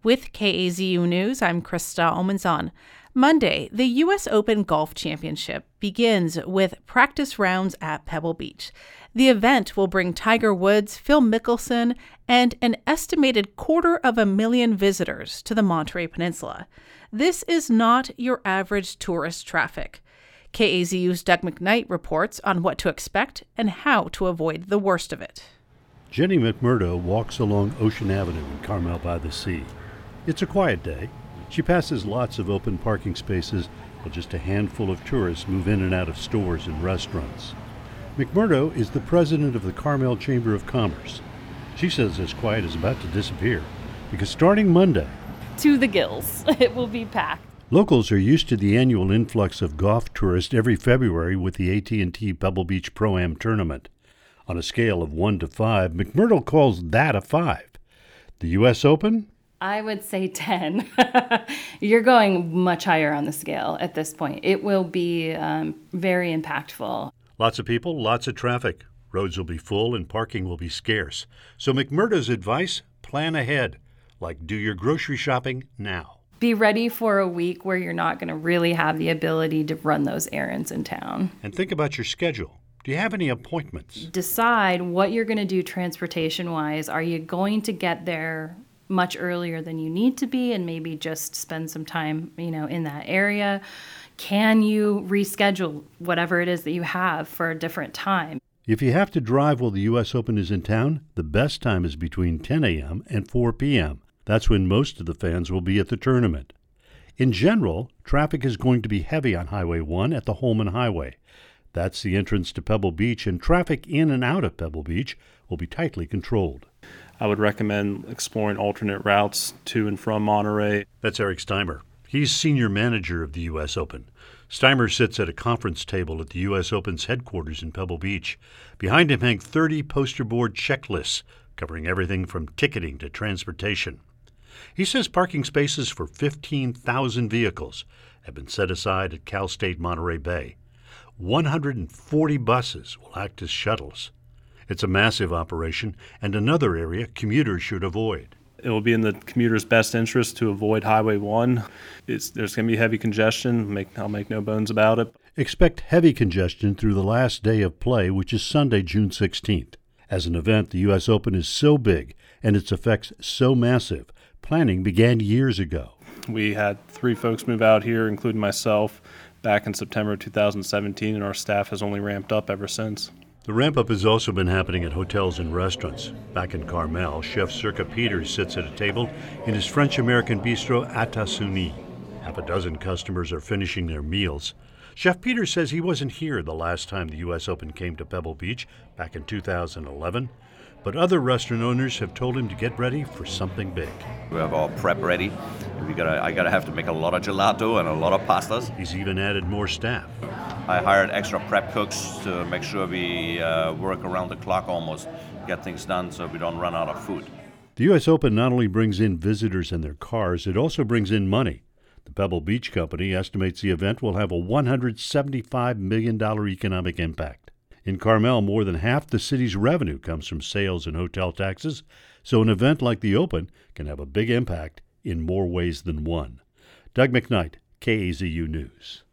With KAZU News, I'm Krista Omenzon. Monday, the U.S. Open Golf Championship begins with practice rounds at Pebble Beach. The event will bring Tiger Woods, Phil Mickelson, and an estimated 250,000 visitors to the Monterey Peninsula. This is not your average tourist traffic. KAZU's Doug McKnight reports on what to expect and how to avoid the worst of it. Jenny McMurdo walks along Ocean Avenue in Carmel by the Sea. It's a quiet day. She passes lots of open parking spaces while just a handful of tourists move in and out of stores and restaurants. McMurdo is the president of the Carmel Chamber of Commerce. She says this quiet is about to disappear because starting Monday, to the gills, it will be packed. Locals are used to the annual influx of golf tourists every February with the AT&T Pebble Beach Pro-Am tournament. On a scale of 1 to 5, McMurdo calls that a 5. The U.S. Open? I would say 10. You're going much higher on the scale at this point. It will be very impactful. Lots of people, lots of traffic. Roads will be full and parking will be scarce. So McMurdo's advice, plan ahead. Like do your grocery shopping now. Be ready for a week where you're not going to really have the ability to run those errands in town. And think about your schedule. Do you have any appointments? Decide what you're going to do transportation-wise. Are you going to get there much earlier than you need to be and maybe just spend some time, in that area? Can you reschedule whatever it is that you have for a different time? If you have to drive while the U.S. Open is in town, the best time is between 10 a.m. and 4 p.m. That's when most of the fans will be at the tournament. In general, traffic is going to be heavy on Highway 1 at the Holman Highway. That's the entrance to Pebble Beach, and traffic in and out of Pebble Beach will be tightly controlled. I would recommend exploring alternate routes to and from Monterey. That's Eric Steimer. He's senior manager of the U.S. Open. Steimer sits at a conference table at the U.S. Open's headquarters in Pebble Beach. Behind him hang 30 poster board checklists covering everything from ticketing to transportation. He says parking spaces for 15,000 vehicles have been set aside at Cal State Monterey Bay. 140 buses will act as shuttles. It's a massive operation and another area commuters should avoid. It will be in the commuter's best interest to avoid Highway 1. There's going to be heavy congestion. I'll make no bones about it. Expect heavy congestion through the last day of play, which is Sunday, June 16th. As an event, the U.S. Open is so big and its effects so massive, planning began years ago. We had 3 folks move out here, including myself, back in September 2017, and our staff has only ramped up ever since. The ramp-up has also been happening at hotels and restaurants. Back in Carmel, Chef Circa Peters sits at a table in his French-American bistro Atasuni. Half a dozen customers are finishing their meals. Chef Peters says he wasn't here the last time the U.S. Open came to Pebble Beach back in 2011, but other restaurant owners have told him to get ready for something big. We have our prep ready. I have to make a lot of gelato and a lot of pastas. He's even added more staff. I hired extra prep cooks to make sure we work around the clock almost, get things done so we don't run out of food. The U.S. Open not only brings in visitors and their cars, it also brings in money. The Pebble Beach Company estimates the event will have a $175 million economic impact. In Carmel, more than half the city's revenue comes from sales and hotel taxes, so an event like the Open can have a big impact in more ways than one. Doug McKnight, KAZU News.